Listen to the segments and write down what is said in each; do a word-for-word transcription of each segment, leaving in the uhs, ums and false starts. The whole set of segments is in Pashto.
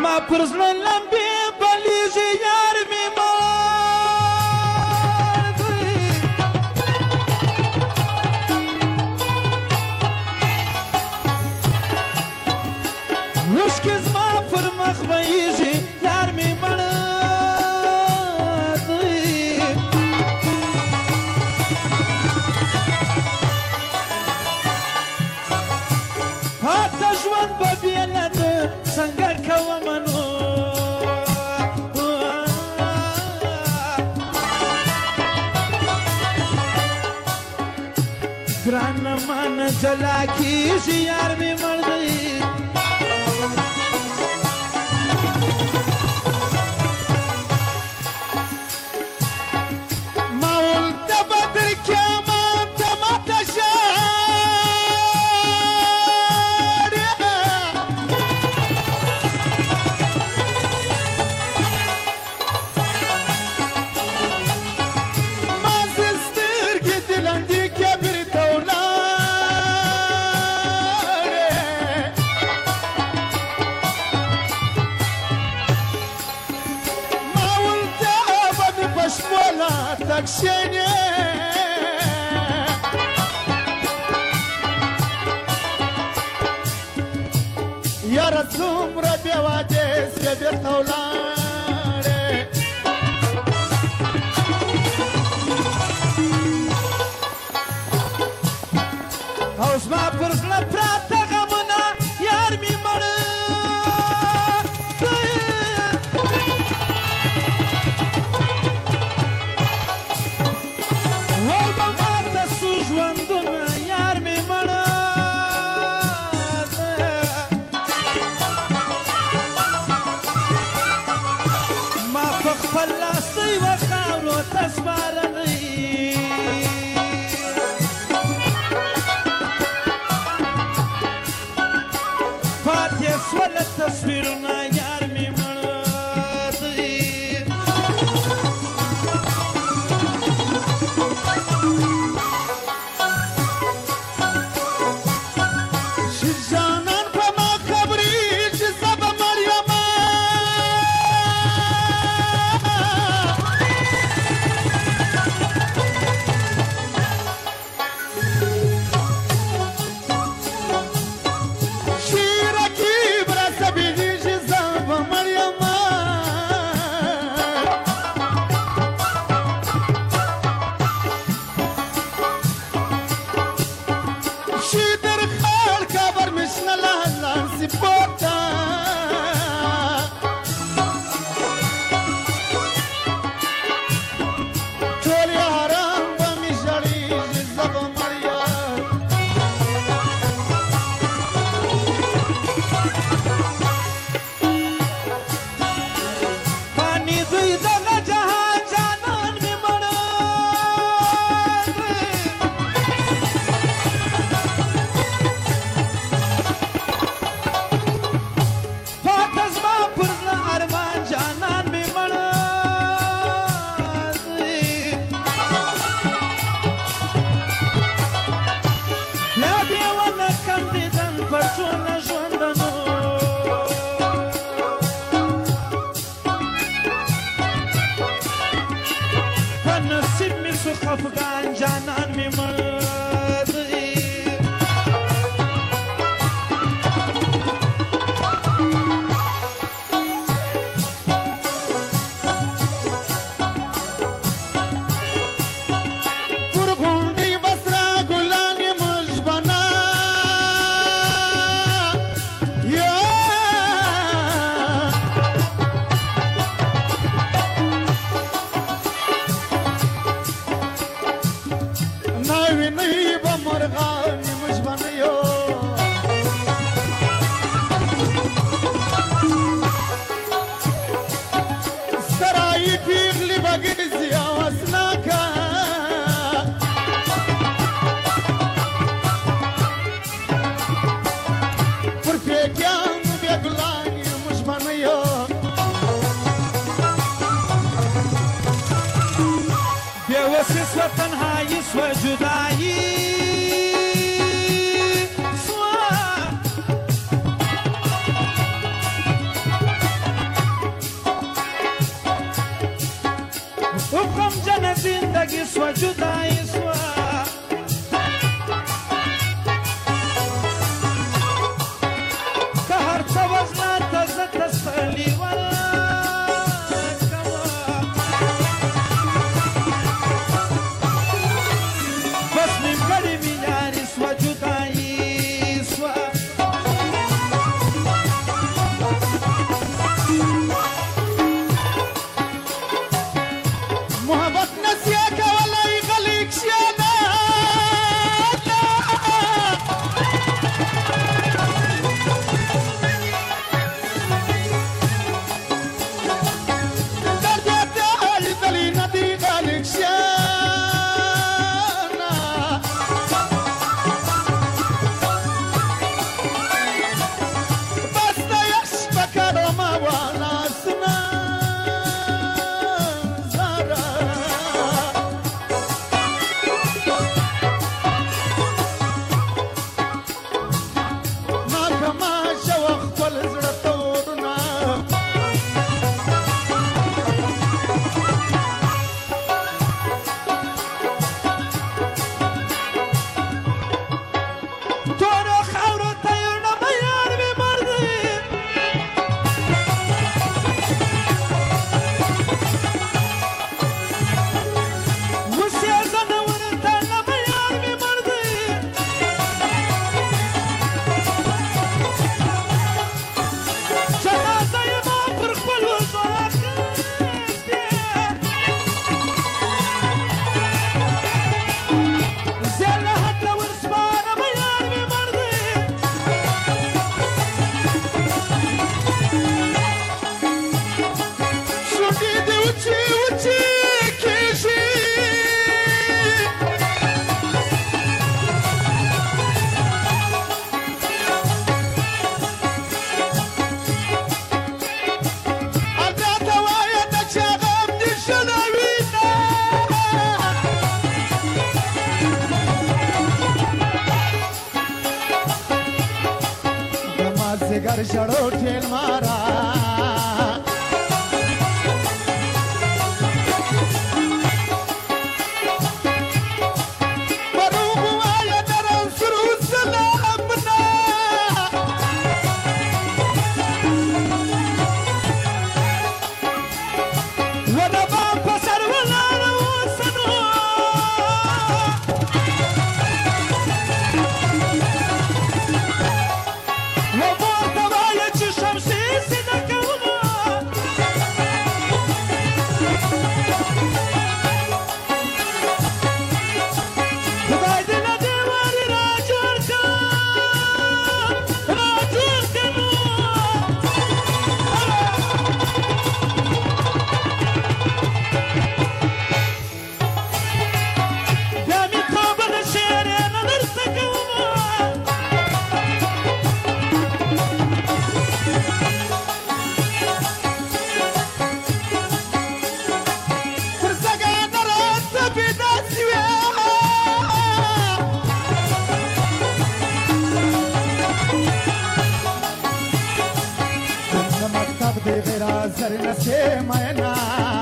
زما پر زړه لمبې بلیږي یار مې مړ دی اوښکې زما پر مخ بهیږي یار مې مړ دی هاته ژوند به بېله ده څنګه کومه نو ګرانه مانه جلا کېږي یار مې مړ دی ما ولته به تر قیامته ماته ژاړې ما زه سترګې دې لنډې کبر ته ولاړې ما ولته به مې په شپو لا تک کښېنې یاره څومره بې وادې سوې بېرته ولاړې او زما پر زړه پراته غمونه یار مې مړ دی او به ماته سو ژوندونه یار مې مړ دی ما په خپل لاس د یوه خاورو ته سپارلی پاتې سوله تصویرونه یار مې مړ دی شیر جانان په ما خبرېږي زه به مړ یمه خفګان جانان مې مړ دی پر غونډۍ به سره ګلان یمه ژبنه سوى تنهاي سوى جداي سوى زگر ژړو ټیل مارا زر نسے مینا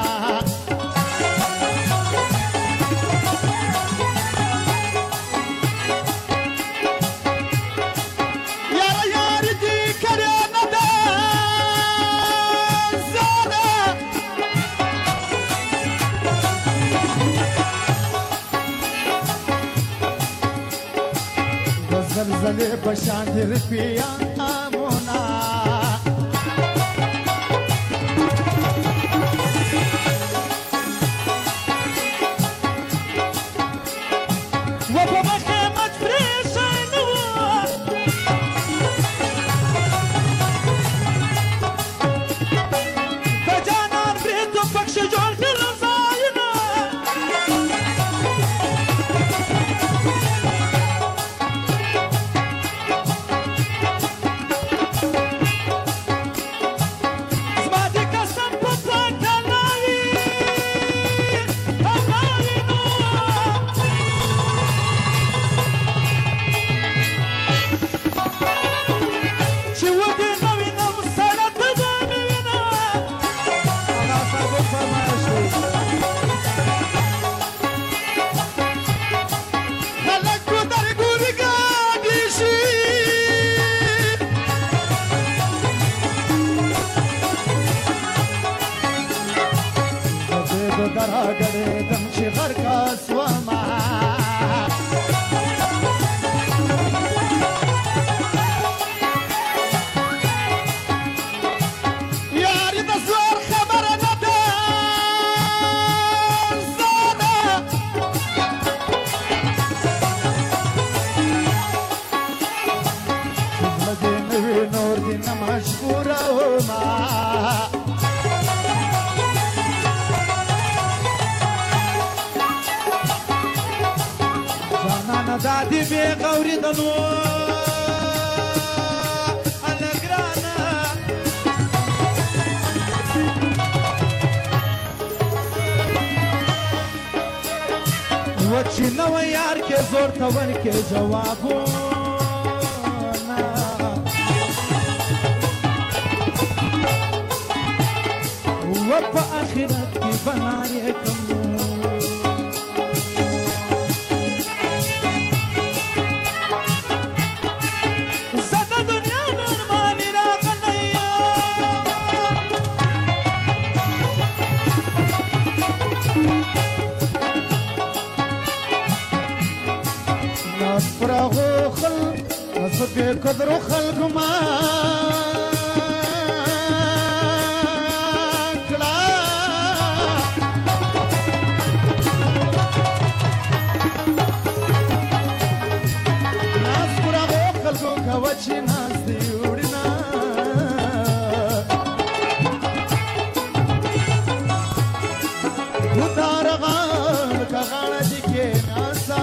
یار یار دی کرے ندا زادا زلزلے بشان دل پیا آمونا دادی بی غوری دنو الگرانا وچی نو یار کے زور تون کے جوابونا و پا آخرت کی بنائے کمو فراغو خل نصب قدر خلق ما کلا ناس فراغو خلقو کوچی ناس دی وڑنا ودار غال کا غانا دی کے ناسا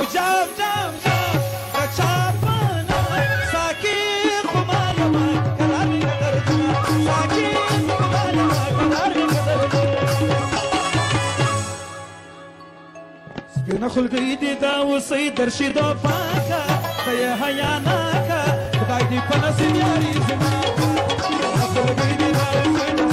جام جام جام کچاپنا ساکی خمالما کلاری قدرجنا ساکی خمالما کلاری قدرجنا سپینا خلقی دی دا وسی درشی دا پاکا خیا حیاناکا خدای دی پناسی یاری زماکا خلقی دی دا وسی